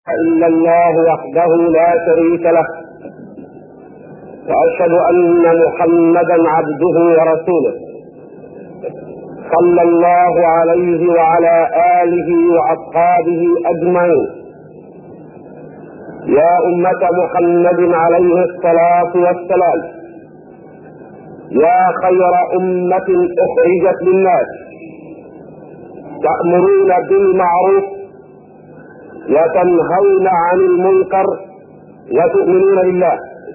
إلا الله وحده لا شريك له، وأشهد أن محمدا عبده ورسوله صلى الله عليه وعلى آله وأصحابه أجمعين. يا أمة محمد عليه الصلاة والسلام، يا خير أمة أخرجت للناس، تأمرون بالمعروف وتنهون عن المنكر وتؤمنون بالله.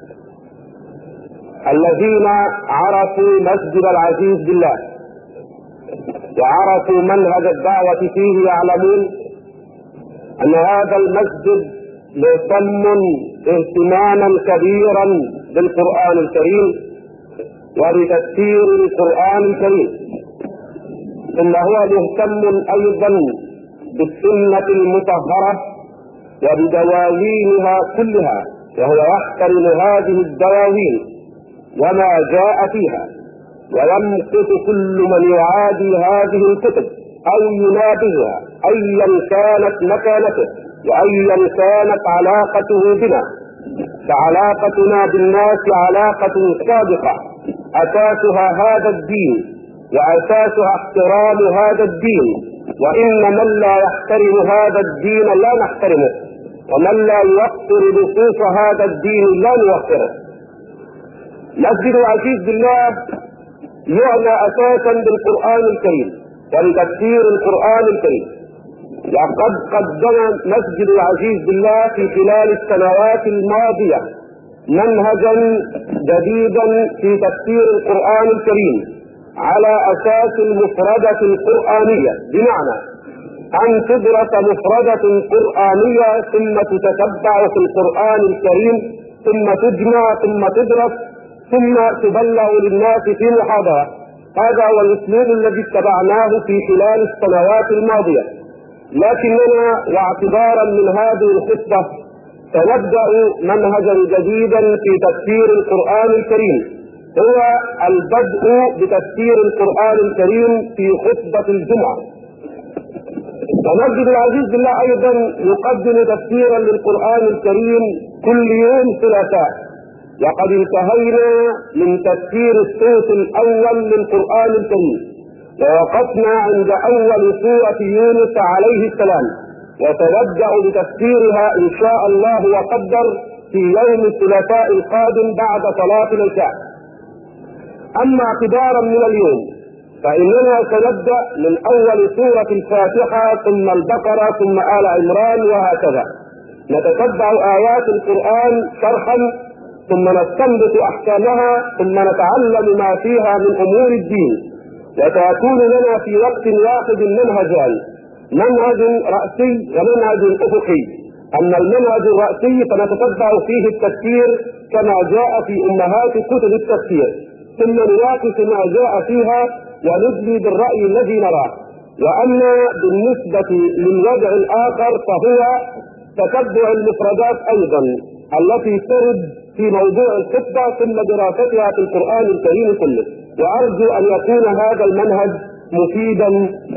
الذين عرفوا مسجد العزيز بالله وعرفوا منهج الدعوة فيه يعلمون أن هذا المسجد مهتم اهتماما كبيرا بالقرآن الكريم وبتفسير القرآن الكريم، ثم هو مهتم أيضا بالسنة المطهرة وبدواوينها كلها، وهو يحترم هذه الدواوين وما جاء فيها، ويمقت كل من يعادي هذه الكتب أو ينابذها أيا كانت مكانته وأيا كانت علاقته بنا. فعلاقتنا بالناس علاقة سابقة أساسها هذا الدين وأساسها احترام هذا الدين، وإن من لا يحترم هذا الدين لا نحترمه، ومن لا يوقر نصوص هذا الدين لا نوقره. مسجد العزيز بالله يعنى أساسا بالقرآن الكريم وبتفسير القرآن الكريم، وقد قدم مسجد العزيز بالله في خلال السنوات الماضية منهجا جديدا في تفسير القرآن الكريم على أساس المفردة القرآنية، بمعنى أن تدرس مفردة قرآنية ثم تتتبع في القرآن الكريم ثم تجمع ثم تدرس ثم تبلغ للناس في محاضرة. هذا هو الأسلوب الذي اتبعناه في خلال السنوات الماضية، لكننا واعتبارا من هذه الخطة سنبدأ منهجا جديدا في تفسير القرآن الكريم، هو البدء بتفسير القرآن الكريم في خطبة الجمعة. ومسجد العزيز بالله أيضا يقدم تفسيرا للقرآن الكريم كل يوم ثلاثاء، وقد انتهينا من تفسير الصوت الأول للقرآن الكريم ووقفنا عند أول سورة يونس عليه السلام، وسنبدأ بتفسيرها إن شاء الله وقدر في يوم الثلاثاء القادم بعد صلاة العشاء. أما اعتبارا من اليوم فإننا سنبدأ من أول سورة الفاتحة ثم البقرة ثم آل عمران وهكذا، نتتبع آيات القرآن شرحا ثم نستنبط أحكامها ثم نتعلم ما فيها من أمور الدين، وسيكون لنا في وقت واحد منهجان، منهج رأسي ومنهج أفقي. أما المنهج الرأسي فنتتبع فيه التفسير كما جاء في أمهات كتب التفسير، ثم نناقش ما جاء فيها وندلي بالرأي الذي نراه. وأما بالنسبة للوضع الآخر فهو تتبع المفردات أيضا التي ترد في موضوع الخطبة ثم دراستها في القرآن الكريم كله. وأرجو أن يكون هذا المنهج مفيدا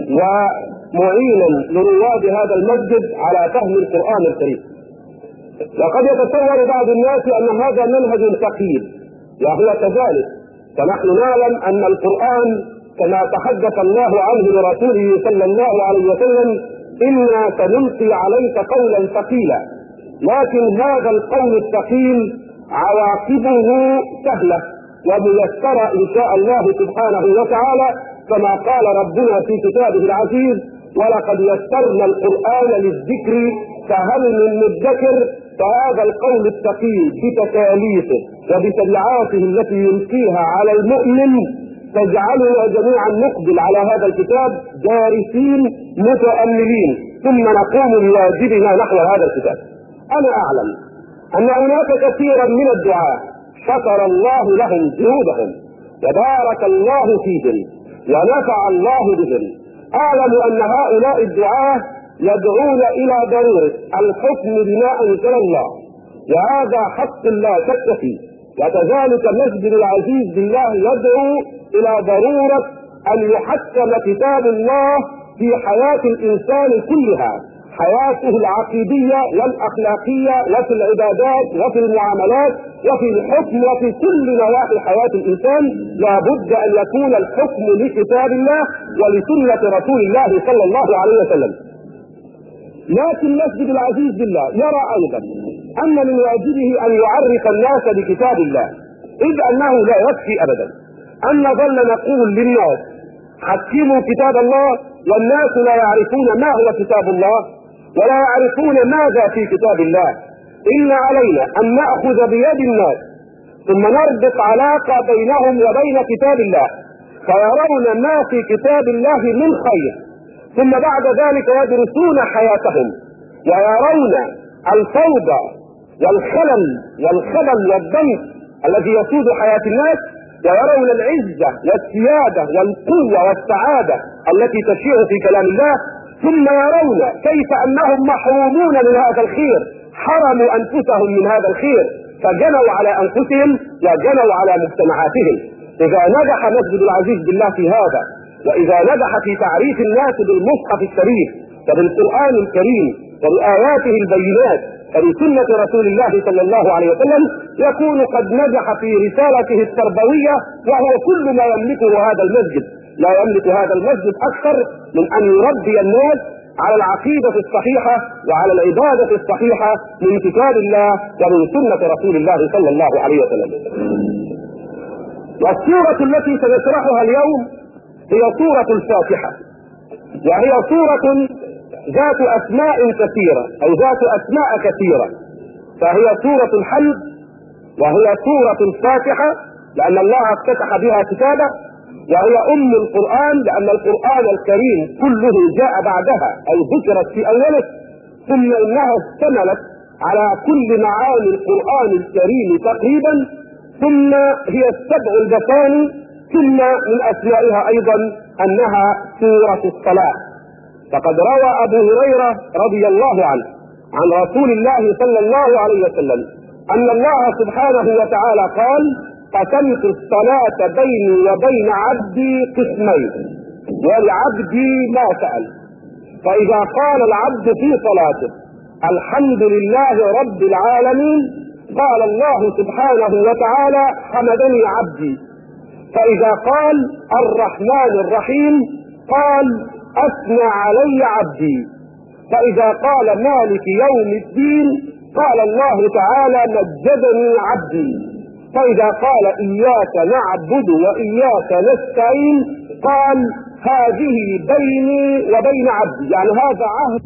ومعينا لرواد هذا المسجد على فهم القرآن الكريم. وقد يتصور بعض الناس أن هذا منهج ثقيل، وهو كذلك، فنحن نعلم أن القرآن كما تحدث الله عنه لرسوله صلى الله عليه وسلم إنا سنلقي عليك قولا ثقيلا، لكن هذا القول الثقيل عواقبه سهلة وميسرة إن شاء الله سبحانه وتعالى، كما قال ربنا في كتابه العزيز: ولقد يسرنا القرآن للذكر فهل من مدكر. فهذا القول الثقيل بتكاليفه وبتبعاته التي يلقيها على المؤمن تجعلنا جميعا نقبل على هذا الكتاب دارسين متأملين ثم نقوم بواجبنا نحو هذا الكتاب. أنا أعلم أن هناك كثيرا من الدعاة شكر الله لهم جهودهم وبارك الله فيهم ونفع الله بهم. أعلم أن هؤلاء الدعاة يدعون إلى ضرورة الحكم بما أنزل الله، وهذا حق لا شك فيه. وكذلك مسجد العزيز بالله يدعو إلى ضرورة أن يحكم كتاب الله في حياة الإنسان كلها، حياته العقيدية والأخلاقية وفي العبادات وفي المعاملات وفي الحكم وفي كل نواحي حياة الإنسان لا بد أن يكون الحكم لكتاب الله ولسنة رسول الله صلى الله عليه وسلم. لكن مسجد العزيز بالله يرى أيضا أن من واجبه أن يعرف الناس بكتاب الله، إذ أنه لا يكفي أبدا أن نظل نقول للناس حكموا كتاب الله والناس لا يعرفون ما هو كتاب الله ولا يعرفون ماذا في كتاب الله. إن علينا أن نأخذ بيد الناس ثم نربط علاقة بينهم وبين كتاب الله فيرون ما في كتاب الله من خير، ثم بعد ذلك يدرسون حياتهم ويرون الفوضى والخلل والخبل والضنك الذي يسود حياة الناس، ويرون العزة والسيادة والقوة والسعادة التي تشيع في كلام الله، ثم يرون كيف أنهم محرومون من هذا الخير، حرموا أنفسهم من هذا الخير فجنوا على أنفسهم وجنوا على مجتمعاتهم. إذا نجح مسجد العزيز بالله في هذا، وإذا نجح في تعريف الناس بالمصحف الشريف وبالقرآن الكريم وبآياته البينات وبسنة رسول الله صلى الله عليه وسلم، يكون قد نجح في رسالته التربوية، وهو كل ما يملكه هذا المسجد. لا يملك هذا المسجد أكثر من أن يربي الناس على العقيدة الصحيحة وعلى العبادة الصحيحة من كتاب الله ومن سنة رسول الله صلى الله عليه وسلم. والسورة التي سنشرحها اليوم هي سورة الفاتحة، وهي سورة ذات أسماء كثيرة أو ذات أسماء كثيرة، فهي سورة الحمد وهي سورة الفاتحة لأن الله افتتح بها كتابه، وهي أم القرآن لأن القرآن الكريم كله جاء بعدها أو ذكرت في أوله، ثم إنها اشتملت على كل معاني القرآن الكريم تقريبا، ثم هي السبع البثاني، ثم من أسمائها أيضا أنها سورة الصلاة. فقد روى أبو هريرة رضي الله عنه عن رسول الله صلى الله عليه وسلم أن الله سبحانه وتعالى قال: قسمت الصلاة بيني وبين عبدي قسمين ولعبدي ما سأل. فإذا قال العبد في صلاته الحمد لله رب العالمين قال الله سبحانه وتعالى: حمدني عبدي. فإذا قال الرحمن الرحيم قال: أثنى علي عبدي. فإذا قال مالك يوم الدين قال الله تعالى: مجدني عبدي. فإذا قال إياك نعبد وإياك نستعين قال: هذه بيني وبين عبدي، يعني هذا عهد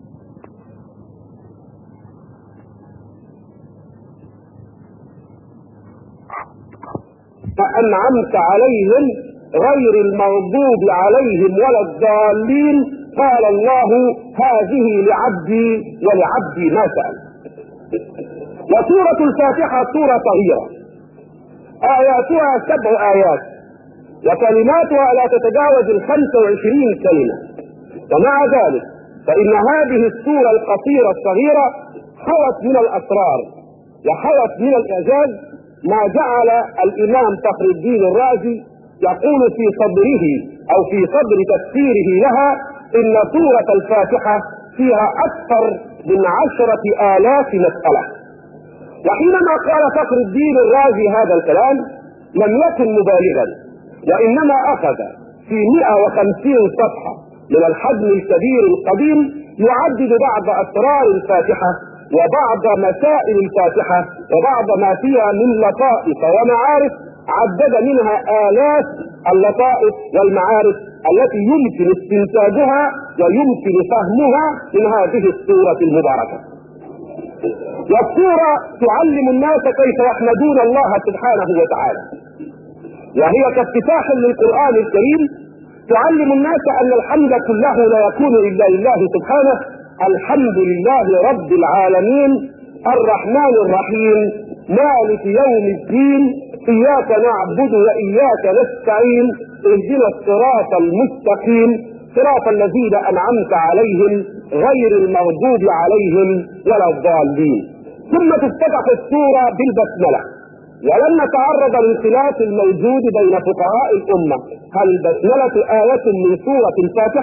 أنعمت عليهم غير المغضوب عليهم ولا الضالين. قال الله: هذه لعبدي ولعبدي ما سأل. وسورة الفاتحة سورة صغيرة آياتها 7 آيات وكلماتها لا تتجاوز 25 كلمة، ومع ذلك فإن هذه السورة القصيرة الصغيرة حوت من الأسرار وحوت من الإعجاز ما جعل الإمام فخر الدين الرازي يقول في صدره أو في صدر تفسيره لها إن سورة الفاتحة فيها أكثر من 10,000 مسألة. وحينما قال فخر الدين الرازي هذا الكلام لم يكن مبالغا، وإنما أخذ في 150 صفحة من الحجم الكبير القديم يعدد بعض أسرار الفاتحة وبعض مسائل الفاتحة وبعض ما فيها من لطائف ومعارف، عدد منها آلاف اللطائف والمعارف التي يمكن استنتاجها ويمكن فهمها من هذه السورة المباركة. والسورة تعلم الناس كيف يحمدون الله سبحانه وتعالى، وهي كافتتاح للقرآن الكريم تعلم الناس أن الحمد كله لا يكون إلا لله سبحانه. الحمد لله رب العالمين الرحمن الرحيم مالك يوم الدين إياك نعبد وإياك نستعين اهدنا الصراط المستقيم صراط الذين أنعمت عليهم غير المغضوب عليهم ولا الضالين. ثم تفتتح السورة بالبسملة، ولم نتعرض للخلاف الموجود بين فقهاء الأمة: هل البسملة آية من سورة الفاتحة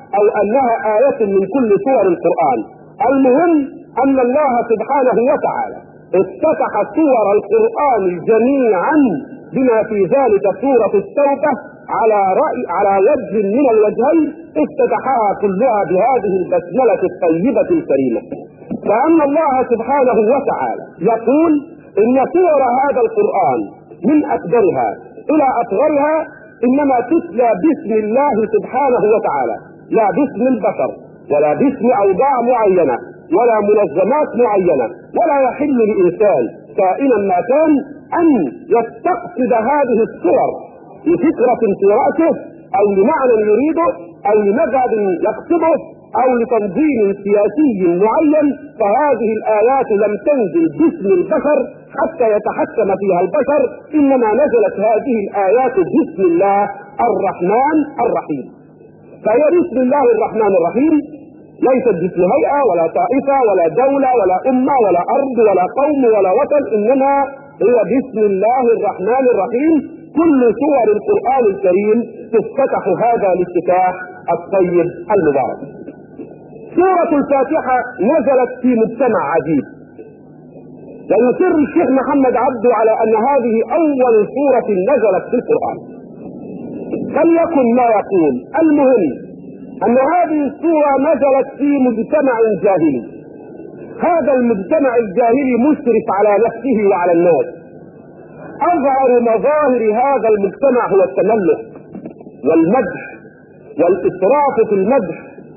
أو أنها آية من كل سور القرآن. المهم أن الله سبحانه وتعالى افتتح سور القرآن جميعا بما في ذلك سورة التوبة على وجه من الوجهين افتتحها كلها بهذه البسملة الطيبة الكريمة. فأن الله سبحانه وتعالى يقول إن سور هذا القرآن من أكبرها إلى أصغرها إنما تتلى باسم الله سبحانه وتعالى، لا باسم البشر ولا باسم أوضاع معينة ولا منظمات معينة، ولا يحل لإنسان كائنا ما كان أن يستقصد هذه السور لفكرة في رأسه أو لمعنى يريده أو لمذهب يقصده أو لتنظيم سياسي معين. فهذه الآيات لم تنزل باسم البشر حتى يتحكم فيها البشر، إنما نزلت هذه الآيات باسم الله الرحمن الرحيم. فهي باسم الله الرحمن الرحيم، ليست باسم هيئة ولا طائفة ولا دولة ولا أمة ولا أرض ولا قوم ولا وطن، إنما هي باسم الله الرحمن الرحيم. كل سور القرآن الكريم تفتتح هذا الافتتاح الطيب المبارك. سورة الفاتحة نزلت في مجتمع عجيب، ويصر الشيخ محمد عبده على أن هذه أول سورة نزلت في القرآن، فليكن ما يقول. المهم أن هذه السورة نزلت في مجتمع جاهلي، هذا المجتمع الجاهلي مسرف على نفسه وعلى الناس. أظهر مظاهر هذا المجتمع هو التملك والمدح والإسراف في المدح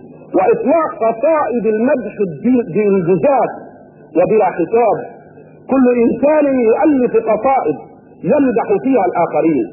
وإطلاق قصائد المدح بإنجازات وبلا حساب. كل إنسان يؤلف قصائد يمدح فيها الآخرين،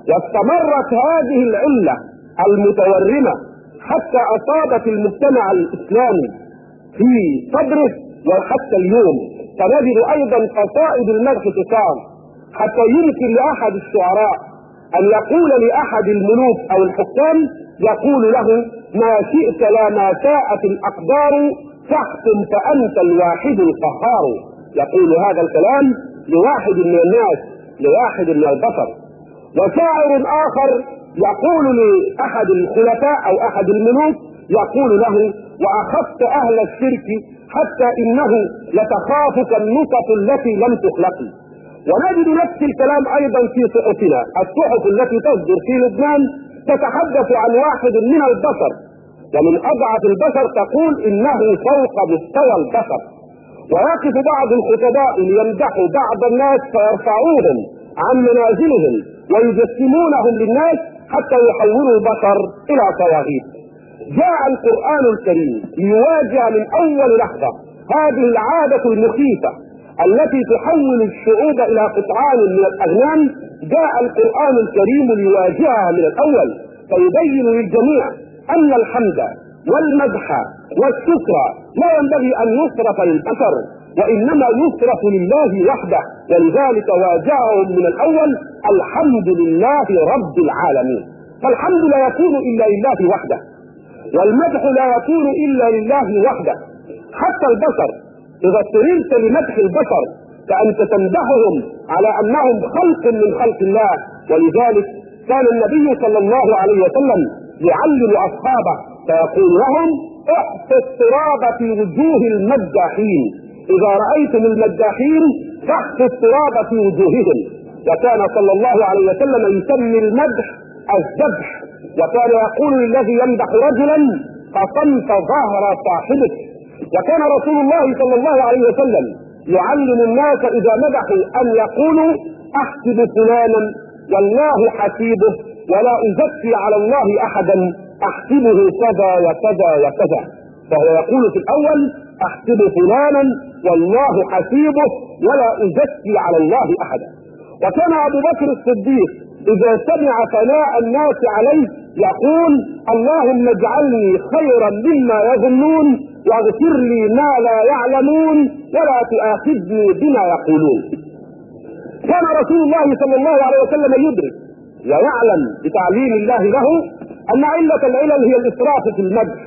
واستمرت هذه العلة المتورمة حتى أصابت المجتمع الإسلامي في صدره وحتى اليوم. فنجد أيضا قصائد المدح تقام، حتى يمكن لأحد الشعراء أن يقول لأحد الملوك أو الحكام، يقول له: ما شئت لا ما شاءت الأقدار فاحكم فأنت الواحد القهار. يقول هذا الكلام لواحد من الناس، لواحد من البشر. وشاعر آخر يقول لأحد الخلفاء أو أحد الملوك، يقول له: وأخذت أهل الشرك حتى إنه لتخافك النطف التي لم تخلق. ونجد نفس الكلام أيضا في صحفنا، الصحف التي تصدر في لبنان تتحدث عن واحد من البشر ومن أضعف البشر، تقول إنه فوق مستوى البشر. ويقف بعض الخطباء ليمدحوا بعض الناس فيرفعوهم عن منازلهم ويجسمونهم للناس حتى يحولوا البشر إلى طواغيت. جاء القرآن الكريم ليواجه من أول لحظة هذه العادة المخيفة التي تحول الشعوب إلى قطعان من الأغنام. جاء القرآن الكريم ليواجهها من الأول، فيبين للجميع أن الحمد والمدح والشكر لا ينبغي أن يصرف للبشر، وإنما يصرف لله وحده. ولذلك واجههم من الأول: الحمد لله رب العالمين. فالحمد لا يكون إلا لله وحده، والمدح لا يكون إلا لله وحده. حتى البشر إذا اضطررت لمدح البشر فأنت تمدحهم على أنهم خلق من خلق الله. ولذلك كان النبي صلى الله عليه وسلم يعلم أصحابه فيقول لهم: احفظ التراب في وجوه المداحين، إذا رأيتم المداحين فاحفظ التراب في وجوههم. وكان صلى الله عليه وسلم يسمي المدح الذبح، وكان يقول للذي يمدح رجلا: قطمت ظهر صاحبك. وكان رسول الله صلى الله عليه وسلم يعلم الناس إذا مدحوا أن يقولوا: أحسب فلانا والله حسيبه، ولا أزكي على الله أحدا، أحسبه كذا وكذا وكذا. فهو يقول في الأول: أحسب فلانا والله حسيبه ولا أزكي على الله أحدا. وكان أبو بكر الصديق إذا سمع ثناء الناس عليه يقول: اللهم اجعلني خيرا مما يظنون، واغفر لي ما لا يعلمون، ولا تؤاخذني بما يقولون. كان رسول الله صلى الله عليه وسلم يدرك ويعلم بتعليم الله له أن علة العلل هي الإسراف في المدح،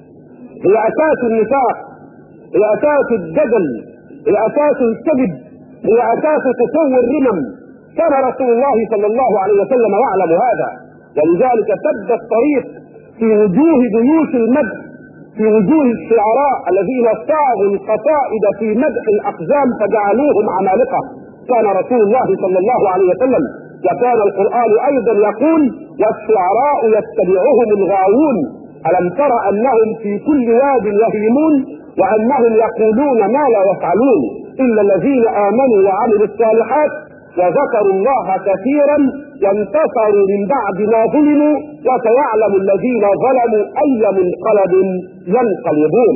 هي أساس النفاق، هي أساس الجدل، هي أساس الكذب، هي أساس تسوي الرمم. كان رسول الله صلى الله عليه وسلم يعلم هذا، ولذلك سد الطريق في وجوه جيوش المدح، في وجوه الشعراء الذين صاغوا القصائد في مدح الأقزام فجعلوهم عمالقة. كان رسول الله صلى الله عليه وسلم وكان القرآن أيضا يقول: والشعراء يتبعهم الغاوون ألم تر أنهم في كل واد يهيمون وأنهم يقولون ما لا يفعلون إلا الذين آمنوا وعملوا الصالحات وذكروا الله كثيرا وانتصروا من بعد ما ظلموا وسيعلم الذين ظلموا أي منقلب ينقلبون.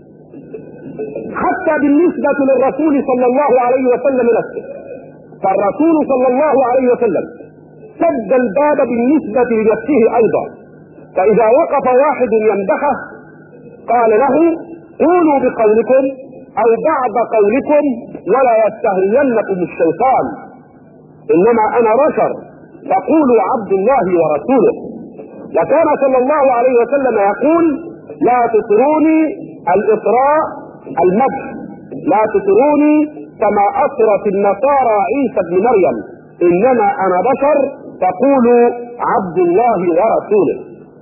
حتى بالنسبة للرسول صلى الله عليه وسلم نفسه، فالرسول صلى الله عليه وسلم سد الباب بالنسبة لنفسه أيضا، فإذا وقف واحد يمدحه قال له: قولوا بقولكم أو بعض قولكم ولا يستهوينكم الشيطان، إنما أنا بشر فقولوا عبد الله ورسوله. وكان صلى الله عليه وسلم يقول: لا تطروني الإطراء المدح، لا تطروني كما أطرت النصارى عيسى بن مريم، إنما أنا بشر فقولوا عبد الله ورسوله.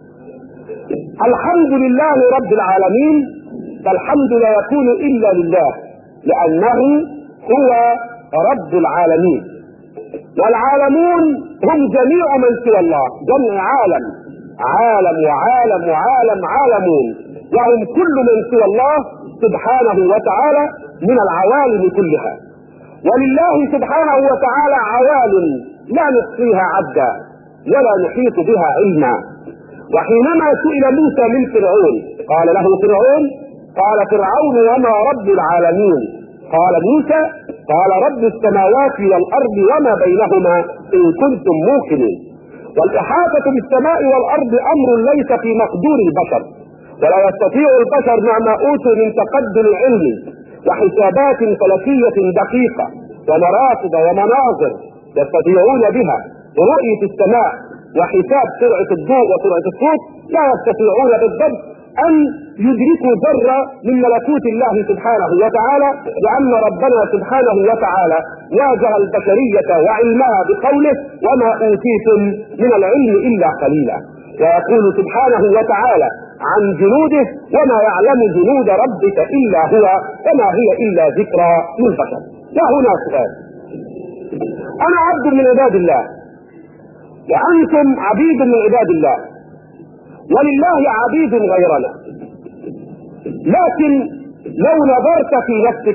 الحمد لله رب العالمين، فالحمد لا يكون إلا لله لأنه هو رب العالمين، والعالمون هم جميع من سوى الله، جمع عالم، عالم وعالم وعالم، عالمون، وهم كل من سوى الله سبحانه وتعالى من العوالم كلها. ولله سبحانه وتعالى عوالم لا نحصيها عدا ولا نحيط بها علما. وحينما سئل موسى من فرعون قال له فرعون: قال فرعون وما رب العالمين؟ قال موسى: قال رب السماوات والأرض وما بينهما إن كنتم موقنين. والإحاطة بالسماء والأرض أمر ليس في مقدور البشر، ولا يستطيع البشر مهما أوتوا من تقدم العلم وحسابات فلكية دقيقة ومراصد ومناظر يستطيعون بها رؤية السماء وحساب سرعة الضوء وسرعة الصوت، لا يستطيعون بالضبط أن يدركوا ذرة من ملكوت الله سبحانه وتعالى، لأن ربنا سبحانه وتعالى واجه البشرية وعلمها بقوله: وما أوتيتم من العلم إلا قليلا. ويقول سبحانه وتعالى عن جنوده: وما يعلم جنود ربك إلا هو وما هي إلا ذكرى للبشر. وهنا سؤال: أنا عبد من عباد الله وأنتم عبيد من عباد الله، ولله عبيد غيرنا، لكن لو نظرت في نفسك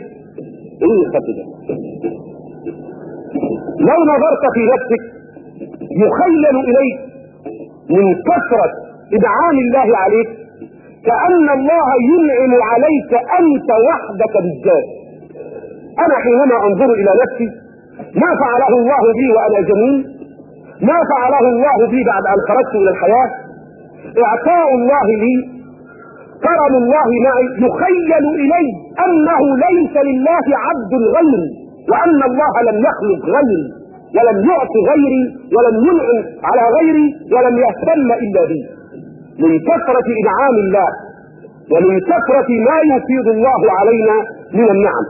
لو نظرت في نفسك يخيل إليك من كثرة إنعام الله عليك كأن الله ينعم عليك أنت وحدك بالذات. أنا حينما أنظر إلى نفسي ما فعله الله بي وأنا جنين، ما فعله الله بي بعد أن خرجت إلى الحياة، إعطاء الله لي، كرم الله معي، يخيل إلي أنه ليس لله عبد غيري، وأن الله لم يخلق غيري ولم يعطي غيري ولم ينعم على غيري ولم يهتم إلا بي. من كثرة إنعام الله ومن كثرة ما يفيض الله علينا من النعم.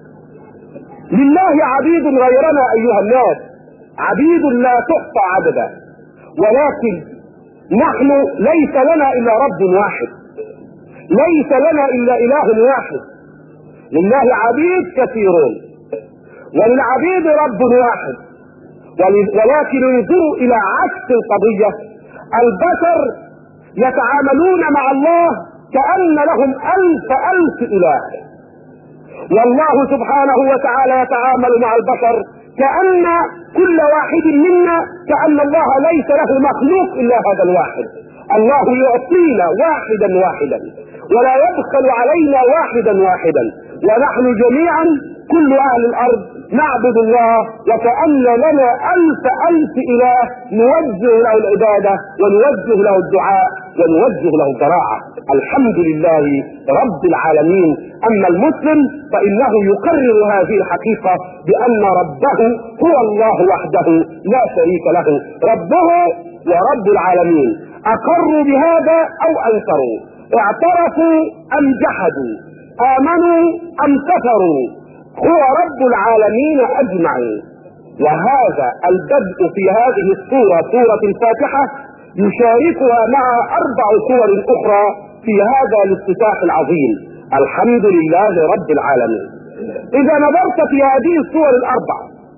لله عبيد غيرنا أيها الناس، عبيد لا تحصى عددا، ولكن نحن ليس لنا إلا رب واحد، ليس لنا إلا إله واحد. لله عبيد كثيرون وللعبيد رب واحد، ولكن انظروا إلى عكس القضية. البشر يتعاملون مع الله كأن لهم ألف إله، والله سبحانه وتعالى يتعامل مع البشر كأن كل واحد منا كأن الله ليس له مخلوق إلا هذا الواحد. الله يعطينا واحدا ولا يبخل علينا واحدا، ونحن جميعا كل أهل الأرض نعبد الله وكأن لنا ألف إله نوجه له العبادة ونوجه له الدعاء ونوجه له الضراعة. الحمد لله رب العالمين. أما المسلم فإنه يقرر هذه الحقيقة بأن ربه هو الله وحده لا شريك له، ربه ورب العالمين. أقروا بهذا أو أنكروا، اعترفوا أم جحدوا، آمنوا أم كفروا، هو رب العالمين أجمعين. وهذا البدء في هذه السورة، سورة الفاتحة، يشاركها مع 4 سور أخرى في هذا الافتتاح العظيم، الحمد لله رب العالمين. إذا نظرت في هذه السور ال4،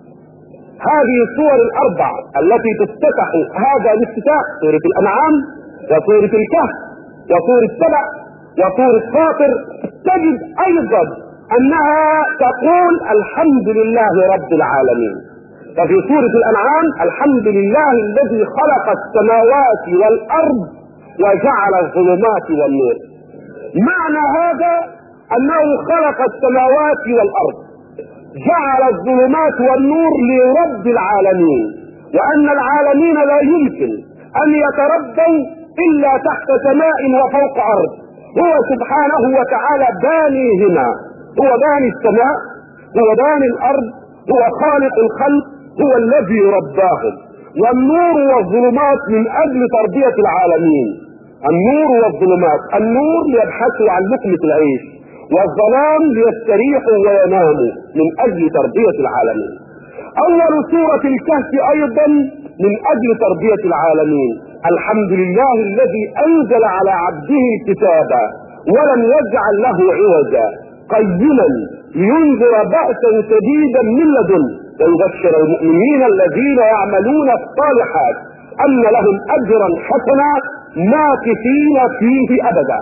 هذه السور ال4 التي تفتتح هذا الافتتاح، سورة الأنعام وسورة الكهف وسورة سبأ وسورة فاطر، تجد أيضا أنها تقول الحمد لله رب العالمين. ففي سورة الأنعام الحمد لله الذي خلق السماوات والأرض وجعل الظلمات والنور. معنى هذا أنه خلق السماوات والأرض، جعل الظلمات والنور لرب العالمين، وأن العالمين لا يمكن أن يتربوا إلا تحت سماء وفوق أرض. هو سبحانه وتعالى بانيهما، هو باني السماء، هو باني الأرض، هو خالق الخلق، هو الذي رباهم. والنور والظلمات من أجل تربية العالمين. النور والظلمات، النور ليبحثوا عن لقمة العيش، والظلام ليستريحوا ويناموا من أجل تربية العالمين. أول سورة الكهف أيضا من أجل تربية العالمين، الحمد لله الذي أنزل على عبده الكتاب ولم يجعل له عوجا قيما لينذر بأسا شديدا من لدنه ويبشر المؤمنين الذين يعملون الصالحات أن لهم أجرا حسنا ماكثين فيه أبدا.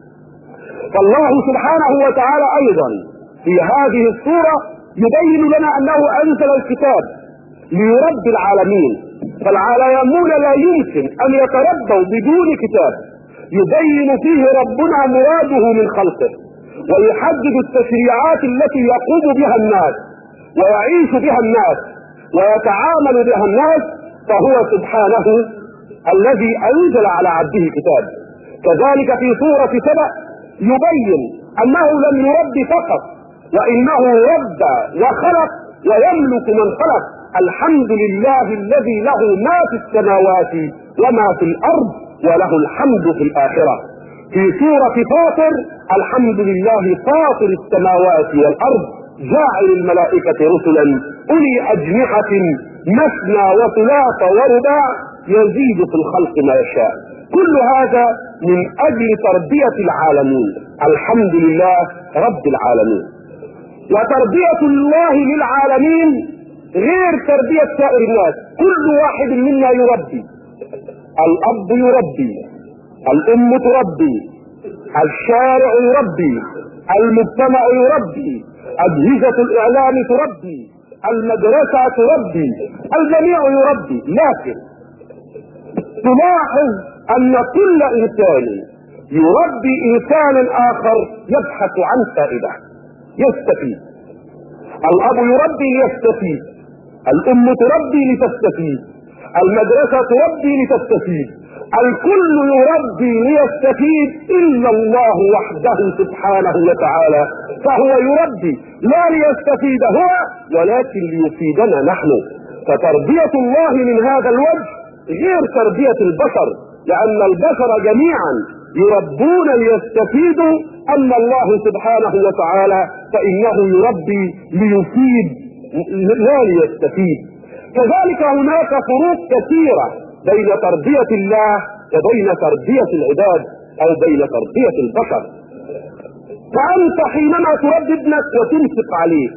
فالله سبحانه وتعالى أيضا في هذه السورة يبين لنا أنه أنزل الكتاب ليربي العالمين، فالعالمون لا يمكن أن يتربوا بدون كتاب يبين فيه ربنا مراده من خلقه، ويحدد التشريعات التي يقوم بها الناس ويعيش بها الناس ويتعامل بها الناس. فهو سبحانه الذي أنزل على عبده كتاب. كذلك في سورة سبأ يبين أنه لم يربي فقط، وإنه ربى وخلق ويملك من خلق. الحمد لله الذي له ما في السماوات وما في الأرض وله الحمد في الآخرة. في سورة فاطر الحمد لله فاطر السماوات والأرض جاعل الملائكة رسلا أولي أجنحة مثنى وثلاث ورباع يزيد في الخلق ما يشاء. كل هذا من أجل تربية العالمين، الحمد لله رب العالمين. وتربية الله للعالمين غير تربية سائر الناس. كل واحد منا يربي، الأب يربي، الأم تربي، الشارع يربي، المجتمع يربي، أجهزة الإعلام تربي، المدرسة تربي، الجميع يربي. لكن تلاحظ أن كل إنسان يربي إنسانا آخر يبحث عن فائدة يستفيد. الأب يربي ليستفيد، الأم تربي لتستفيد، المدرسة تربي لتستفيد، الكل يربي ليستفيد إلا الله وحده سبحانه وتعالى، فهو يربي لا ليستفيد هو ولكن ليفيدنا نحن. فتربية الله من هذا الوجه غير تربية البشر، لأن البشر جميعا يربون ليستفيدوا، أما الله سبحانه وتعالى فإنه يربي ليفيد لا ليستفيد. كذلك هناك فروق كثيرة بين تربية الله وبين تربية العباد أو بين تربية البشر. فأنت حينما تربي ابنك وتنفق عليه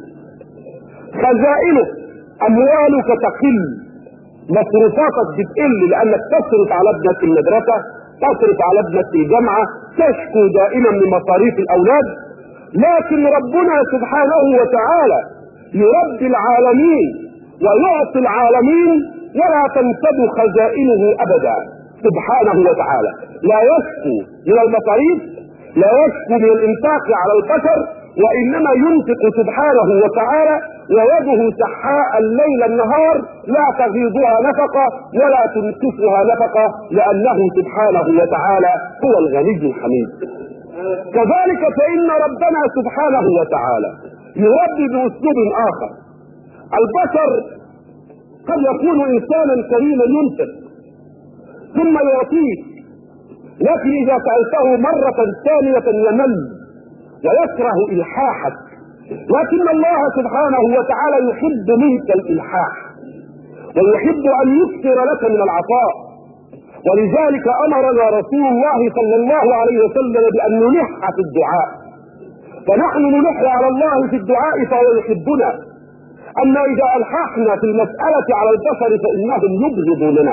خزائنه أموالك تقل، مصروفاتك بتقل، لأنك تصرف على ابنك في المدرسة، تصرف على ابنك في الجامعة، تشكو دائما من مصاريف الأولاد. لكن ربنا سبحانه وتعالى يربي العالمين ويعطي العالمين ولا تنفد خزائنه أبدا سبحانه وتعالى. لا يشكو من المصاريف، لا يشكو من الإنفاق على البشر، وإنما ينفق سبحانه وتعالى ويده سحاء الليل النهار، لا تغيضها نفقة ولا تنقصها نفقة، لأنه سبحانه وتعالى هو الغني الحميد. كذلك فإن ربنا سبحانه وتعالى يربي بأسلوب آخر. البشر قد يكون إنسانا كريما ينفق ثم يعطيك، لكن إذا سألته مرة ثانية يمل ويكره إلحاحك. لكن الله سبحانه وتعالى يحب منك الإلحاح ويحب أن يكثر لك من العطاء. ولذلك أمرنا رسول الله صلى الله عليه وسلم بأن نلح في الدعاء، فنحن نلح على الله في الدعاء فهو يحبنا. أما إذا ألححنا في المسألة على البشر فإنهم يبغضوننا.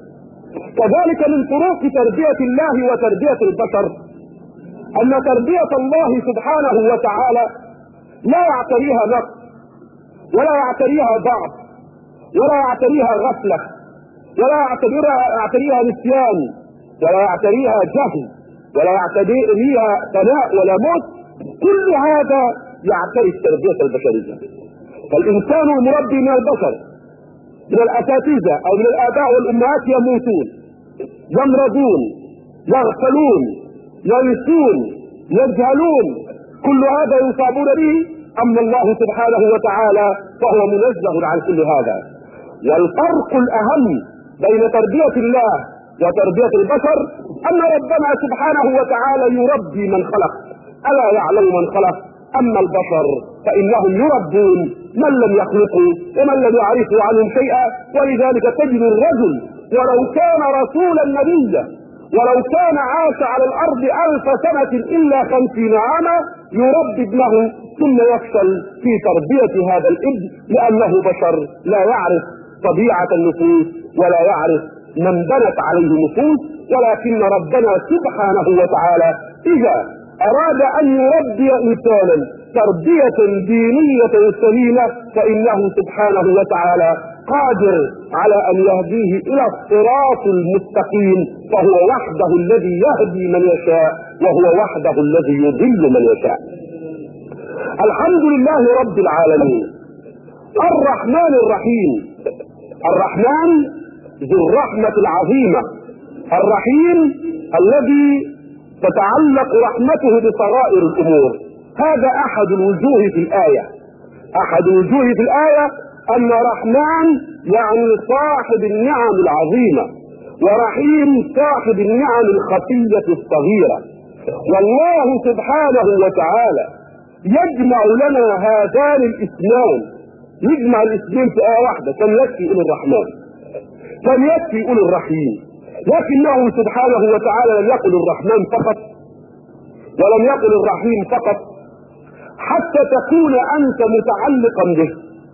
كذلك من طرق تربية الله وتربية البشر أن تربية الله سبحانه وتعالى لا يعتريها نقص ولا يعتريها ضعف ولا يعتريها غفلة ولا يعتريها نسيان ولا يعتريها جهل ولا يعتريها فناء ولا موت. كل هذا يعتري التربية البشرية. فالإنسان المربي من البشر من الأساتذة أو من الآباء والأمهات يموتون، يمرضون، يغفلون، ينسون، يجهلون، كل هذا يصابون به. أما الله سبحانه وتعالى فهو منزه عن كل هذا. والفرق الأهم بين تربية الله وتربية البشر أن ربنا سبحانه وتعالى يربي من خلق، ألا يعلم من خلق. أما البشر فإنهم يربون من لم يخلقوا ومن لم يعرفوا عنهم شيئا. ولذلك تجد الرجل ولو كان رسولا نبيا ولو كان عاش على الأرض 1000 سنة إلا 50 عاما يربي ابنه ثم يفشل في تربية هذا الابن لأنه بشر لا يعرف طبيعة النفوس ولا يعرف من بنت عليه نفوس. ولكن ربنا سبحانه وتعالى إذا أراد أن يربي إنسانا تربية دينية سليمة فإنه سبحانه وتعالى قادر على أن يهديه إلى الصراط المستقيم، فهو وحده الذي يهدي من يشاء وهو وحده الذي يضل من يشاء. الحمد لله رب العالمين الرحمن الرحيم. الرحمن ذو الرحمة العظيمة، الرحيم الذي تتعلق رحمته بصغائر الأمور. هذا أحد الوجوه في الآية. أحد الوجوه في الآية أن رحمن يعني صاحب النعم العظيمة، ورحيم صاحب النعم الخفية الصغيرة. والله سبحانه وتعالى يجمع لنا هذان الاسمان، يجمع الاسمين في آية واحدة. كان يكفي يقول الرحمن، كان يكفي يقول الرحيم، لكنه سبحانه وتعالى لم يقل الرحمن فقط ولم يقل الرحيم فقط حتى تكون أنت متعلقا به.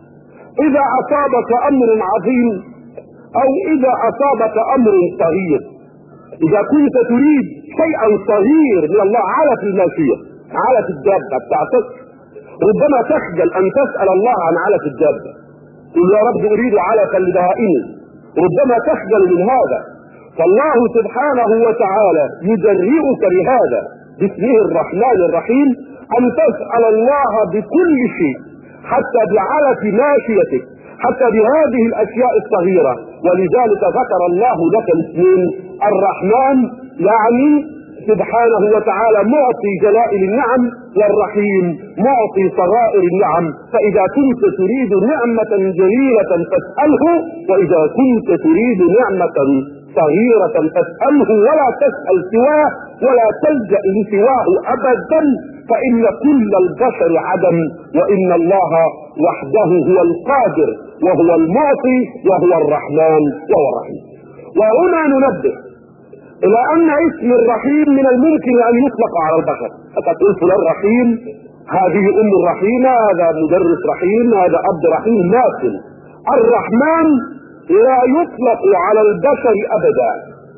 إذا أصابك أمر عظيم أو إذا أصابك أمر صغير، إذا كنت تريد شيئا صغير من الله على في الماشية، على في الدابة بتاعتك، ربما تخجل أن تسأل الله عن على في الدابة، قل يا رب أريد على لبهائمي، ربما تخجل من هذا. فالله سبحانه وتعالى يجرئك لهذا باسمه الرحمن الرحيم أن تسأل الله بكل شيء، حتى بعلف ماشيتك، حتى بهذه الأشياء الصغيرة. ولذلك ذكر الله لك الاسمين. الرحمن يعني سبحانه وتعالى معطي جلائل النعم، والرحيم معطي صغائر النعم. فإذا كنت تريد نعمة جليلة فاسأله، وإذا كنت تريد نعمة صغيرة فاسأله ولا تسأل سواه ولا تلجأ لسواه أبدا، فإن كل البشر عدم، وإن الله وحده هو القادر وهو المعطي وهو الرحمن وهو الرحيم. وهنا ننبه إلى أن اسم الرحيم من الممكن أن يطلق على البشر. فتقول فلان رحيم، هذه أم الرحيمة، هذا مدرس رحيم، هذا أب رحيم. لكن الرحمن لا يطلق على البشر أبدا،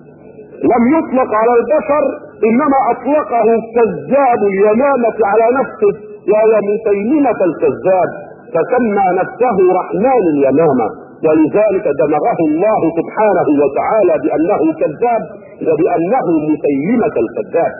لم يطلق على البشر، إنما أطلقه كذاب اليمامة على نفسه، وهو مسيلمة الكذاب، فسمى نفسه رحمن اليمامة. ولذلك دمغه الله سبحانه وتعالى بأنه كذاب وبأنه مسيلمة الكذاب.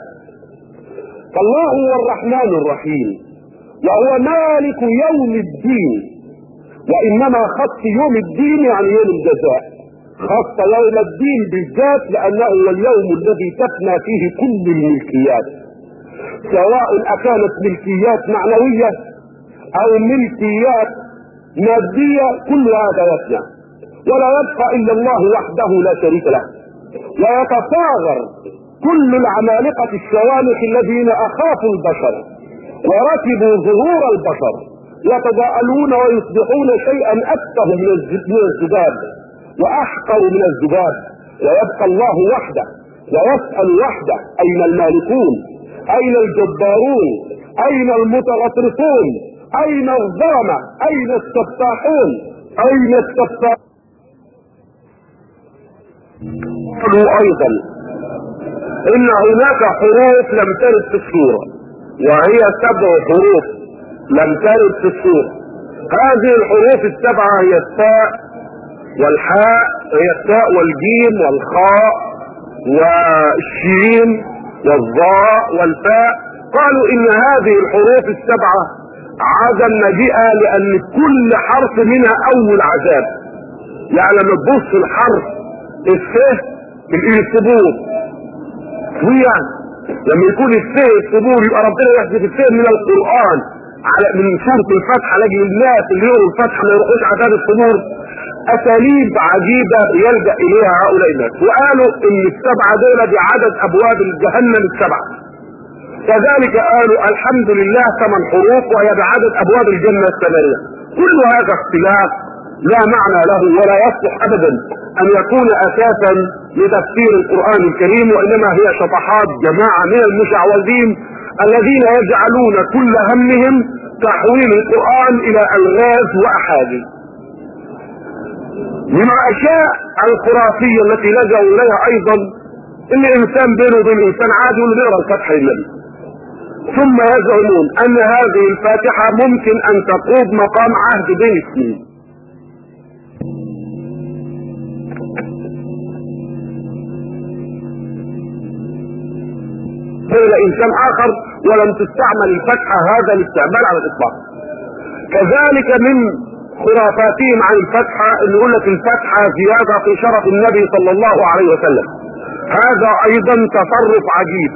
فالله هو الرحمن الرحيم، وهو مالك يوم الدين. وإنما خص يوم الدين يعني يوم الجزاء، خص يوم الدين بالذات لأنه هو اليوم الذي تفنى فيه كل الملكيات، سواء أكانت ملكيات معنوية أو ملكيات مادية، كل هذا يفنى ولا يبقى إلا الله وحده لا شريك له. ويتصاغر كل العمالقة الشوامخ الذين أخافوا البشر وركبوا ظهور البشر، يتضاءلون ويصبحون شيئا أتفه من الذباب وأحقر من الذباب. ويبقى الله وحده، ويسأل وحده: أين المالكون؟ أين الجبارون؟ أين المتغطرسون؟ أين الظلمة؟ أين السفاحون؟ أين السفاحون؟ قالوا أيضا إن هناك حروف لم ترد في السورة، وهي 7 حروف لم ترد في السورة. هذه الحروف ال7 هي التاء والحاء، هي التاء والجيم والخاء والشين والظاء والفاء. قالوا إن هذه الحروف ال7 عدم مجيئة، لأن كل حرف منها أول عذاب. يعني لما تبص الحرف الفه الصبور، يعني لما يكون الفه الصبور يبقى ربنا يحذف الفه من القرآن على من سورة الفتحة لاجل الناس اللي يقروا الفتحة ما يروحوش عذاب الصبور. أساليب عجيبة يلجأ إليها هؤلاء الناس. وقالوا إن ال7 دول بعدد أبواب الجهنم ال7. كذلك قالوا الحمد لله 8 حروف وهي بعدد أبواب الجنة 8. كل هذا اختلاف لا معنى له ولا يصلح أبدا أن يكون أساسا لتفسير القرآن الكريم، وإنما هي شطحات جماعة من المشعوذين الذين يجعلون كل همهم تحويل القرآن إلى ألغاز وأحاديث. من الأشياء الخرافية التي لجأوا إليها أيضا إن الإنسان بينه وبين الإنسان عادي ونقرأ الفتحة للنبي، ثم يزعمون أن هذه الفاتحة ممكن أن تقود مقام عهد بين السنين. إلى إنسان آخر ولم تستعمل الفتحة هذا الاستعمال على الإطلاق. كذلك من خرافاتهم عن الفتحة إن يقول لك الفتحة زيادة في شرف النبي صلى الله عليه وسلم. هذا أيضا تصرف عجيب،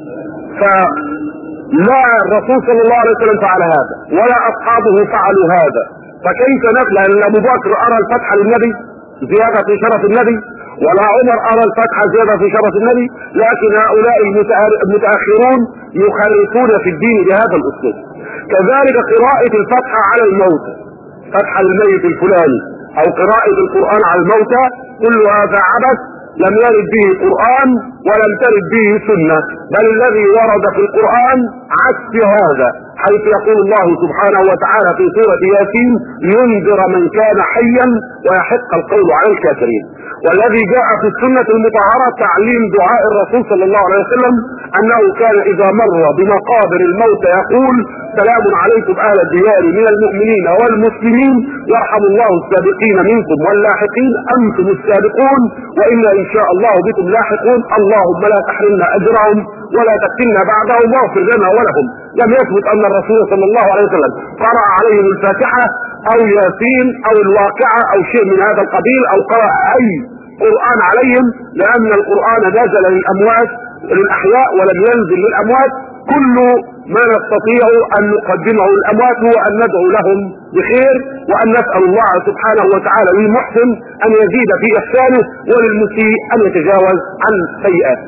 فلا الرسول صلى الله عليه وسلم فعل هذا ولا أصحابه فعلوا هذا، فكيف نقل أن أبو بكر أرى الفتحة للنبي زيادة في شرف النبي، ولا عمر أرى الفتحة زيادة في شرف النبي، لكن هؤلاء المتأخرون يخرفون في الدين بهذا الأسلوب. كذلك قراءة الفتحة على الموت، فتحة الميت الفلاني، أو قراءة القرآن على الموتى، كل هذا عبث لم يرد به قرآن ولم ترد به سنة، بل الذي ورد في القرآن عكس هذا، حيث يقول الله سبحانه وتعالى في سورة ياسين: لينذر من كان حيا ويحق القول على الكافرين. والذي جاء في السنة المطهرة تعليم دعاء الرسول صلى الله عليه وسلم أنه كان إذا مر بمقابر الموتى يقول: سلام عليكم أهل الديار من المؤمنين والمسلمين، يرحم الله السابقين منكم واللاحقين، أنتم السابقون وإنا إن شاء الله بكم لاحقون، اللهم لا تحرمنا أجرهم ولا تفتنا بعدهم واغفر لنا ولهم. لم يثبت أن الرسول صلى الله عليه وسلم قرأ عليهم الفاتحة أو ياسين أو الواقعة أو شيء من هذا القبيل، أو قرأ أي قرآن عليهم، لأن القرآن نزل للأموات للأحياء ولم ينزل للأموات. كل ما نستطيع أن نقدمه للأموات هو أن ندعو لهم بخير، وأن نسأل الله سبحانه وتعالى للمحسن أن يزيد في إحسانه وللمسيء أن يتجاوز عن سيئاته.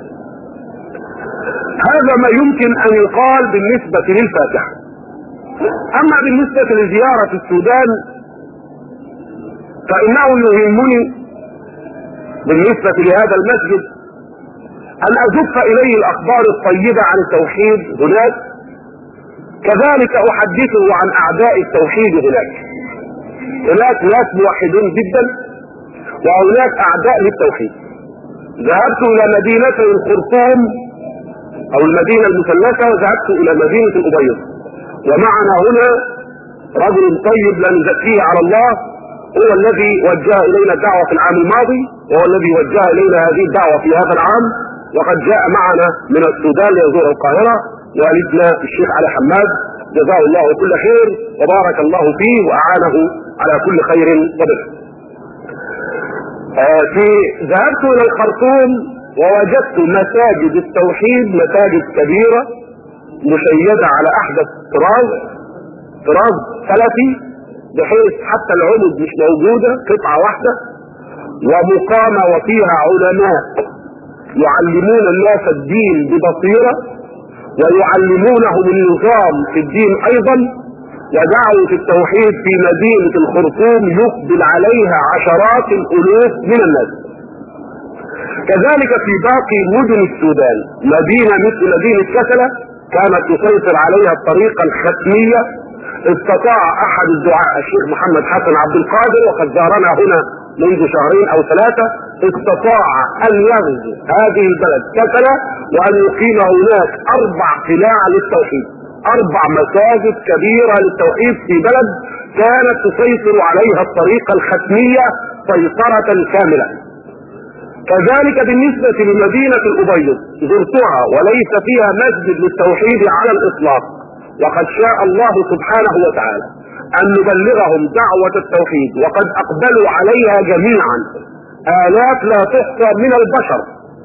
هذا ما يمكن أن يقال بالنسبة للفاتحة. أما بالنسبة لزيارة السودان فإنه يهمني بالنسبة لهذا المسجد أن أزف إليه الأخبار الطيبة عن التوحيد هناك، كذلك أحدثه عن أعداء التوحيد هناك. هناك ناس موحدين جدا وهناك أعداء للتوحيد. ذهبت إلى مدينة الخرطوم أو المدينة المثلثة، وذهبت إلى مدينة الأبيض، ومعنا هنا رجل طيب لا نزكيه على الله، هو الذي وجه إلينا الدعوة في العام الماضي، وهو الذي وجه إلينا هذه الدعوة في هذا العام، وقد جاء معنا من السودان ليزور القاهرة، والدنا الشيخ علي حماد جزاه الله كل خير وبارك الله فيه وأعانه على كل خير وبر. ذهبت إلى الخرطوم ووجدت مساجد التوحيد، مساجد كبيرة مشيدة على أحدث طراز سلفي، بحيث حتى العمد مش موجودة، قطعة واحدة، ومقامة وفيها علماء يعلمون الناس الدين ببصيرة ويعلمونهم النظام في الدين أيضا. ودعوة التوحيد في مدينة الخرطوم يقبل عليها عشرات الألوف من الناس. كذلك في باقي مدن السودان مدينة مثل مدينة كسلة كانت تسيطر عليها الطريقة الختمية. استطاع احد الدعاء الشيخ محمد حسن عبد القادر، وقد زارنا هنا منذ شهرين او ثلاثة، استطاع ان يغزو هذه البلد كسلة وان يقيم هناك 4 قلاع للتوحيد، 4 مساجد كبيرة للتوحيد في بلد كانت تسيطر عليها الطريقة الختمية سيطرة كاملة. كذلك بالنسبة لمدينة الأبيض زرتها وليس فيها مسجد للتوحيد على الإطلاق، وقد شاء الله سبحانه وتعالى أن نبلغهم دعوة التوحيد، وقد أقبلوا عليها جميعا آلاف لا تحصى من البشر،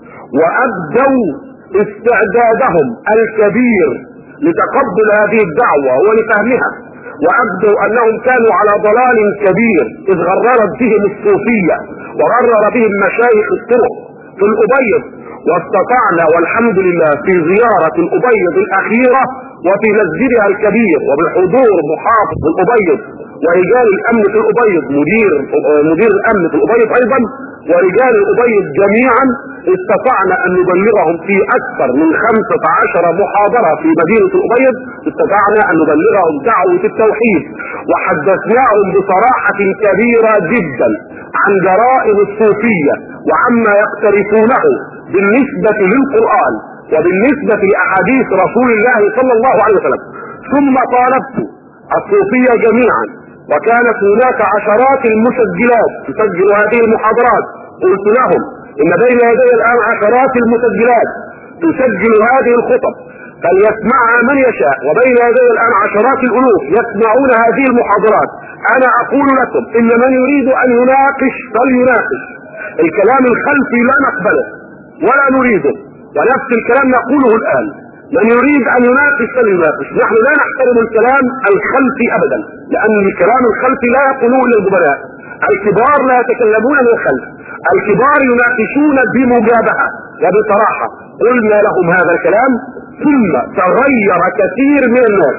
وأبدوا استعدادهم الكبير لتقبل هذه الدعوة ولفهمها، وأبدوا أنهم كانوا على ضلال كبير إذ غررت بهم الصوفية وغرر بهم مشايخ الطرق في الأبيض. واستطعنا والحمد لله في زيارة الأبيض الأخيرة وفي مسجدها الكبير وبحضور محافظ الأبيض ورجال الأمن في الأبيض، مدير الأمن في الأبيض أيضا، ورجال الأبيض جميعا، استطعنا أن نبلغهم في أكثر من 15 محاضرة في مدينة الأبيض. استطعنا أن نبلغهم دعوة التوحيد، وحدثناهم بصراحة كبيرة جدا عن جرائم الصوفية وعما يقترفونه بالنسبة للقرآن وبالنسبة لأحاديث رسول الله صلى الله عليه وسلم. ثم طالبت الصوفية جميعا، وكانت هناك عشرات المسجلات تسجل هذه المحاضرات، قلت لهم إن بين يدي الآن عشرات المسجلات تسجل هذه الخطب فليسمعها من يشاء، وبين يدي الآن عشرات الألوف يسمعون هذه المحاضرات. أنا أقول لكم إن من يريد أن يناقش فليناقش، الكلام الخلفي لا نقبله ولا نريده، ونفس الكلام نقوله الآن. من يريد أن يناقش فليناقش، نحن لا نحترم الكلام الخلفي أبدا، لأن الكلام الخلفي لا يقولون للجبناء، الكبار لا يتكلمون من الخلف، الكبار يناقشون بمجابهة وبصراحة. قلنا لهم هذا الكلام، ثم تغير كثير من الناس،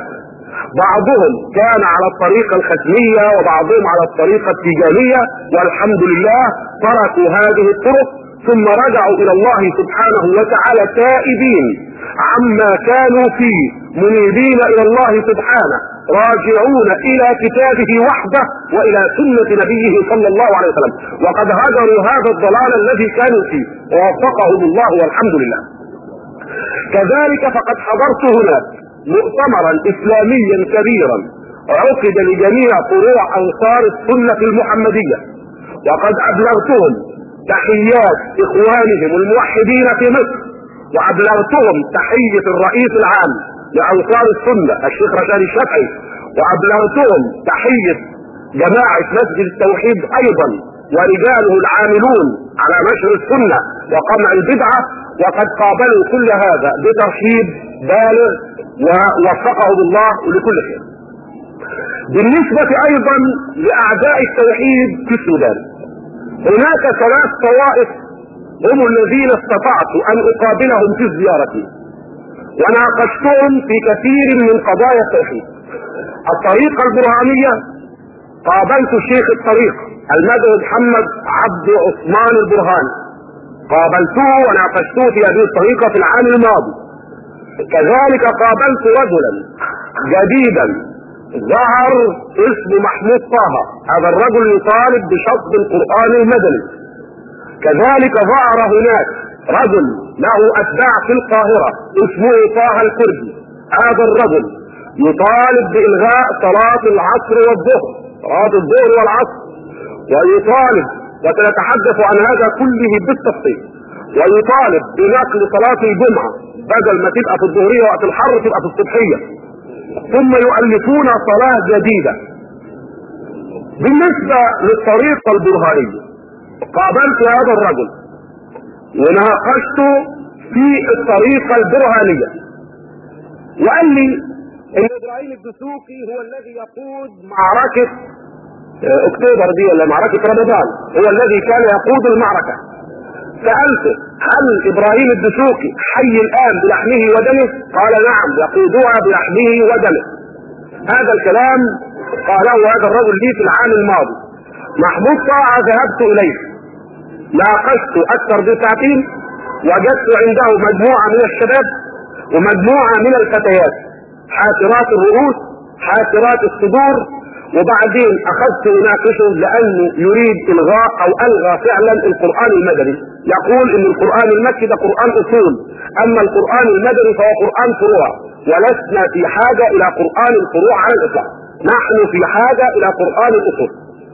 بعضهم كان على الطريقة الختمية وبعضهم على الطريقة التجارية، والحمد لله تركوا هذه الطرق ثم رجعوا إلى الله سبحانه وتعالى تائبين عما كانوا فيه، منيبين إلى الله سبحانه، راجعون إلى كتابه وحده وإلى سنة نبيه صلى الله عليه وسلم، وقد هجروا هذا الضلال الذي كانوا فيه ووفقهم الله والحمد لله. كذلك فقد حضرت هناك مؤتمرا إسلاميا كبيرا عقد لجميع فروع أنصار السنة المحمدية، وقد أبلغتهم تحيات إخوانهم الموحدين في مصر، وأبلغتهم تحية الرئيس العام لأنصار السنة الشيخ رشاد الشافعي، وأبلغتهم تحية جماعة مسجد التوحيد أيضا ورجاله العاملون على نشر السنة وقمع البدعة، وقد قابلوا كل هذا بترحيب بالغ ووفقهم الله لكل خير. بالنسبة أيضا لأعداء التوحيد في السودان، هناك 3 طوائف هم الذين استطعت أن أقابلهم في زيارتي وناقشتهم في كثير من قضايا التوحيد. الطريقة البرهانية قابلت شيخ الطريق المدعو محمد عبد عثمان البرهاني، قابلته وناقشته في هذه الطريقة في العام الماضي. كذلك قابلت رجلا جديدا ظهر اسمه محمود طه، هذا الرجل يطالب بشطب القرآن المدني. كذلك ظهر هناك رجل له أتباع في القاهرة اسمه طه الكردي، هذا الرجل يطالب بإلغاء صلاة العصر والظهر، صلاة الظهر والعصر، ويطالب، وسنتحدث عن هذا كله بالتفصيل، ويطالب بنقل صلاة الجمعة بدل ما تبقى في الظهرية وقت الحر تبقى في الصبحية، ثم يؤلفون صلاة جديدة. بالنسبة للطريقة البرهانية قابلت هذا الرجل وناقشته في الطريقة البرهانية، وقال لي ان ابراهيم الدسوقي هو الذي يقود معركة اكتوبر دي ولا معركة رمضان، هو الذي كان يقود المعركة. سألته هل ابراهيم الدسوقي حي الان بلحمه ودمه؟ قال نعم يقودها بلحمه ودمه. هذا الكلام قاله هذا الرجل لي في العام الماضي. محمود طه ذهبت اليه ناقشت اكثر من ساعتين، وجدت عنده مجموعة من الشباب ومجموعة من الفتيات حاسرات الرؤوس حاسرات الصدور، وبعدين اخذت اناقشه لانه يريد الغاء او الغى فعلا القرآن المدني. يقول ان القرآن المكي ده قرآن اصول، اما القرآن المدني فهو قرآن فروع، ولسنا في حاجة الى قرآن الفروع على الاطلاق، نحن في حاجة الى قرآن الاصول.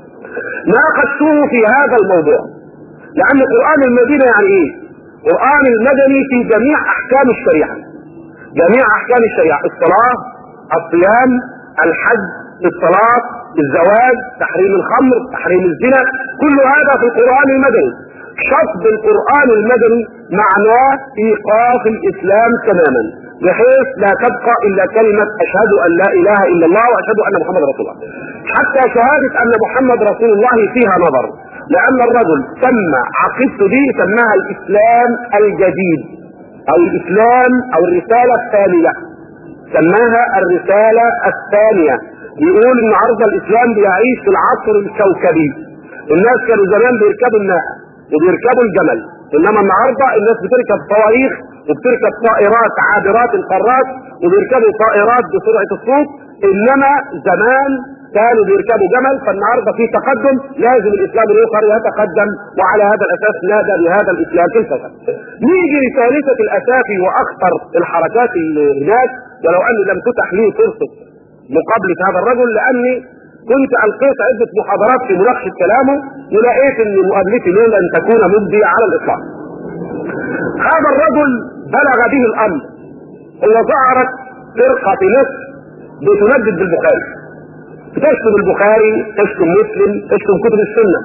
ناقشته في هذا الموضوع لان القرآن المدني يعني ايه؟ القرآن المدني في جميع احكام الشريعة، جميع احكام الشريعة، الصلاة، الصيام، الحج، الصلاة، الزواج، تحريم الخمر، تحريم الزنا، كل هذا في القرآن المدني. شطب القرآن المدني معناه ايقاف الاسلام تماما، بحيث لا تبقى الا كلمة اشهد ان لا اله الا الله واشهد ان محمد رسول الله. حتى شهادة ان محمد رسول الله فيها نظر، لان الرجل سمى عقيدته دي سماها الاسلام الجديد او الاسلام او الرسالة الثانية، سماها الرسالة الثانية. يقول النهارده الاسلام بيعيش في العصر الكوكبي. الناس كانوا زمان بيركبوا الناقة وبيركبوا الجمل، انما النهارده الناس بتركب صواريخ وبتركب طائرات عابرات القارات وبيركبوا طائرات بسرعة الصوت، انما زمان كانوا بيركبوا جمل. فالنهارده في تقدم، لازم الاسلام الاخر يتقدم، وعلى هذا الاساس نادى بهذا الاسلام في الفساد. نيجي لثالثة الاسافي واخطر الحركات اللي هناك، ولو اني لم تتح لي فرصة مقابلة هذا الرجل لاني كنت القيت عدة محاضرات في مناقشة كلامه، ولقيت ان مقابلتي له لن تكون مجدية على الاطلاق. هذا الرجل بلغ به الامر، هو ظهرت فرقة في مصر بتندد بالبخاري، تشتم البخاري، تشتم مسلم، تشتم كتب السنة.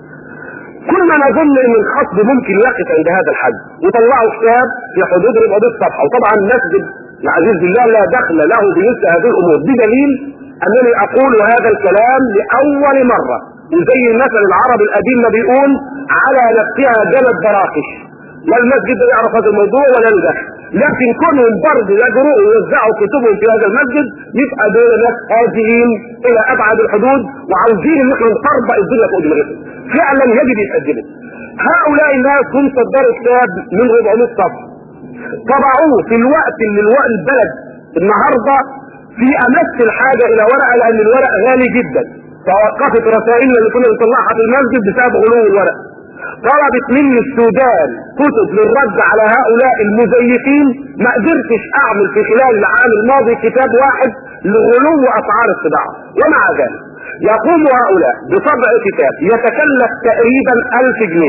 كنا نظن ان الخطب ممكن يقف عند هذا الحد، وطلعوا كتاب في حدود 400 صفحة، وطبعا المسجد العزيز بالله لا دخل له بمثل هذه الامور، بدليل انني اقول هذا الكلام لاول مرة، وزي المثل العربي القديم ما بيقول على نفسها جلد براقش، لا المسجد ده يعرف هذا الموضوع ولا ندخل، لكن كونهم برضه يجرؤوا ويوزعوا كتبهم في هذا المسجد يبقى دول ناس قاسيين الى ابعد الحدود، وعاوزين ان احنا نطربق الدنيا فوق دماغهم. فعلا يجب يتقدموا. هؤلاء الناس هم صدروا كتاب من 400 صفحة، طبعوه في الوقت اللي البلد النهارده في امس الحاجه الى ورقه، لان الورق غالي جدا. توقفت رسائلنا اللي كنا بنطلعها في المسجد بسبب غلو الورق. طلبت مني السودان كتب للرد على هؤلاء المزيفين، ما قدرتش اعمل في خلال العام الماضي كتاب واحد لغلو اسعار الطباعه. ومع ذلك يقوم هؤلاء بطبع كتاب يتكلف تقريبا 1000 جنيه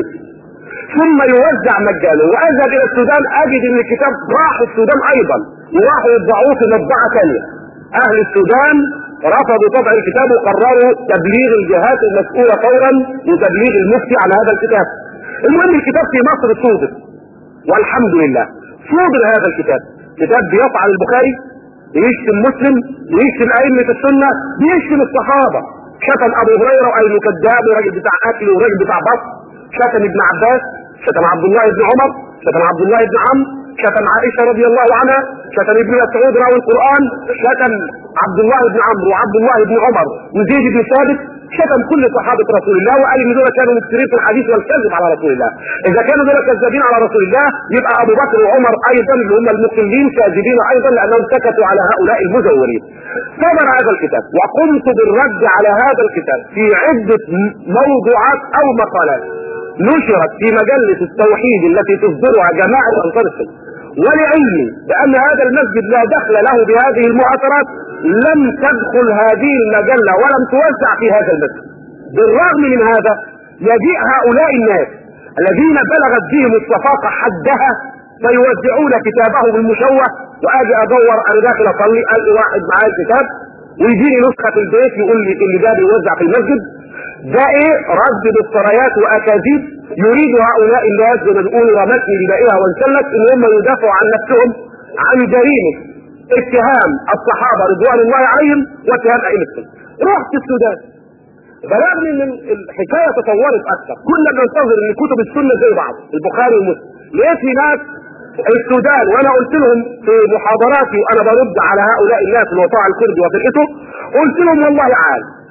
ثم يوزع مجانا، واذهب الى السودان اجد ان الكتاب راح السودان ايضا وراحوا يطبعوه في مطبعه ثانيه. اهل السودان رفضوا طبع الكتاب وقرروا تبليغ الجهات المسؤولة فورا وتبليغ المفتي على هذا الكتاب. المهم الكتاب في مصر صودر، والحمد لله صودر هذا الكتاب. كتاب بيطعن البخاري، بيشتم مسلم، بيشتم ائمة السنة، بيشتم الصحابة، شتم ابو هريرة وقال له كذاب وراجل بتاع اكل وراجل بتاع بط، شتم ابن عباس، شتم عبد الله بن عمر، شتم عبد الله بن عمرو، شتم عائشة رضي الله عنها، شتم ابن مسعود راوي القرآن، شتم عبد الله بن عمرو وعبد الله بن عمر وزيد بن ثابت، شتم كل صحابة رسول الله، وقال ان دول كانوا مكثرين في الحديث والكذب على رسول الله. اذا كانوا دول كذابين على رسول الله يبقى ابو بكر وعمر ايضا اللي هم المقلين كاذبين ايضا، لانهم سكتوا على هؤلاء المزورين. صدر هذا الكتاب وقمت بالرد على هذا الكتاب في عدة موضوعات او مقالات نشرت في مجلة التوحيد التي تصدرها جماعة انصار السنة. ولعلمي بان هذا المسجد لا دخل له بهذه المؤثرات لم تدخل هذه المجلة ولم توزع في هذا المسجد. بالرغم من هذا يجيء هؤلاء الناس الذين بلغت بهم الصفاقة حدها فيوزعون كتابهم المشوه، واجي ادور انا داخل اصلي القي واحد معاه الكتاب ويجيني نسخة في البيت يقول لي اللي ده بيوزع في المسجد. ده ايه؟ رد بالسرايات واكاذيب. يريد هؤلاء الناس زي ما بيقولوا رمتني بدائها وانسلت ان هم يدافعوا عن نفسهم عن جريمه اتهام الصحابه رضوان الله عليهم واتهام ائمتهم. رحت السودان بلغني ان الحكايه تطورت اكثر، كنا بننتظر ان كتب السنه زي بعض البخاري ومسلم. لقيت في ناس السودان وانا قلت لهم في محاضراتي وانا برد على هؤلاء الناس اللي وطاع الكرد وفرقته، قلت لهم والله عال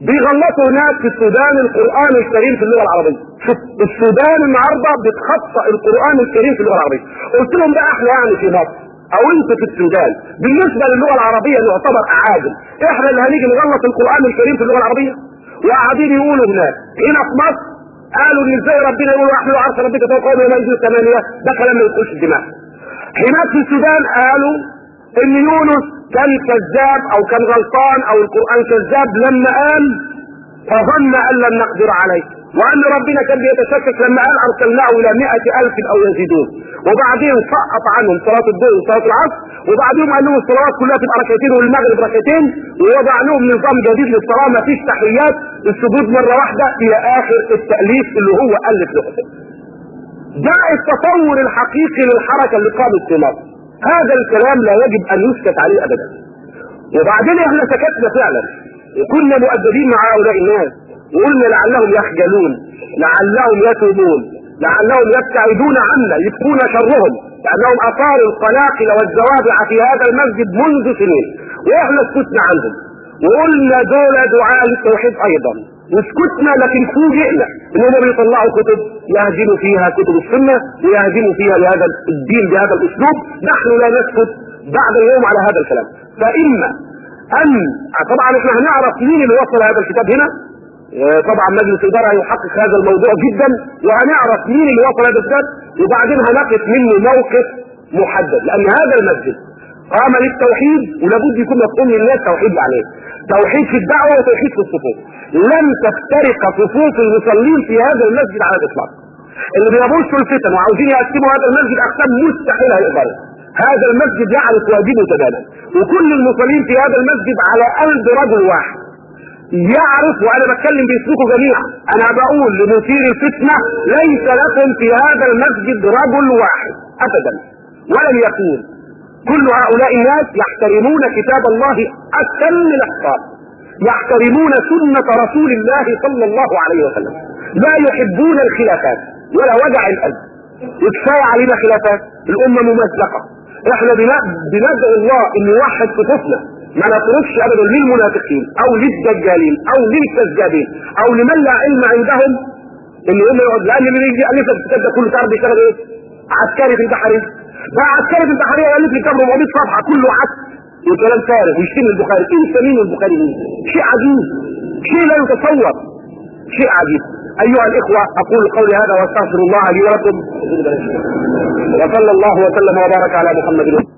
بيغلطوا هناك في السودان القرآن الكريم في اللغة العربية. شوف السودان النهارده بتخطئ القرآن الكريم في اللغة العربية. قلت لهم بقى احنا يعني في مصر او انت في السودان بالنسبة للغة العربية نعتبر اعاجم، احنا اللي هنيجي نغلط القرآن الكريم في اللغة العربية؟ وقاعدين يقولوا هناك هنا في مصر قالوا ان ازاي ربنا يقول واحملوا عرش ربك فوق قوم يوم ينزل 8، ده كلام ما يدخلش الدماغ. هناك في السودان قالوا ان يونس كان كذاب او كان غلطان او القرآن كذاب لما قال فظن ان لن نقدر عليه، وان ربنا كان بيتشكك لما قال ارسلناه الى 100,000 او يزيدون، وبعدين سقط عنهم صلاة الظهر وصلاة العصر، وبعدين قال لهم الصلوات كلها تبقى ركعتين والمغرب ركعتين، ووضع لهم نظام جديد للصلاة ما فيش تحيات، السجود مرة واحدة الى اخر التأليف اللي هو ألف لغته. ده التصور الحقيقي للحركة اللي قامت في مصر. هذا الكلام لا يجب ان يسكت عليه ابدا. وبعدين احنا سكتنا فعلا وكنا مؤدبين مع هؤلاء الناس وقلنا لعلهم يخجلون، لعلهم يتوبون، لعلهم يبتعدون عنا يكفون شرهم، لانهم اثاروا القلاقل والزوابع في هذا المسجد منذ سنين، واحنا سكتنا عنهم وقلنا دول دعاء للتوحيد ايضا، وسكتنا لكن فوجئنا انهم بيطلعوا كتب يهجموا فيها كتب السنه ويهجموا فيها لهذا الدين بهذا الاسلوب. نحن لا نسكت بعد اليوم على هذا الكلام. فاما ان طبعا احنا هنعرف مين اللي وصل هذا الكتاب هنا، طبعا مجلس الاداره هيحقق هذا الموضوع جدا وهنعرف مين اللي وصل هذا الكتاب، وبعدين هنقف منه موقف محدد، لان هذا المسجد قام للتوحيد ولابد يكون مفهوم للناس توحيد يعني ايه؟ توحيد في الدعوه وتوحيد في الصفوف. لن تفترق صفوف المصلين في هذا المسجد على الاطلاق. اللي بيبصوا الفتن وعاوزين يقسموا هذا المسجد اقسام مستحيل هيقدروا. هذا المسجد يعرف واجبه تماما، وكل المصلين في هذا المسجد على قلب رجل واحد يعرف، وانا بتكلم باسمكم جميعا، انا بقول لمثير الفتنه ليس لكم في هذا المسجد رجل واحد ابدا ولن يكون. كل هؤلاء الناس يحترمون كتاب الله اتم الاحترام، يحترمون سنه رسول الله صلى الله عليه وسلم، لا يحبون الخلافات ولا وجع القلب، وكفايه علينا خلافات، الامه ممزقه. احنا بندعو الله ان يوحد صفوفنا، ما نتركش ابدا للمنافقين او للدجالين او للكذابين او لمن لا علم عندهم ان هم يقعد، لان اللي يجي يالف الكتاب ده كله تعرف بيشتغل ايه؟ عسكري في البحريه، بقى عسكري في البحريه يالف لي كتاب 400 صفحه كله عسل وكلام فارغ ويشتم البخاري. انت مين البخاري مين؟ شيء عجيب، شيء لا يتصور، شيء عجيب. ايها الاخوه اقول قولي هذا واستغفر الله لي ولكم، وصلى الله وسلم وبارك على محمد.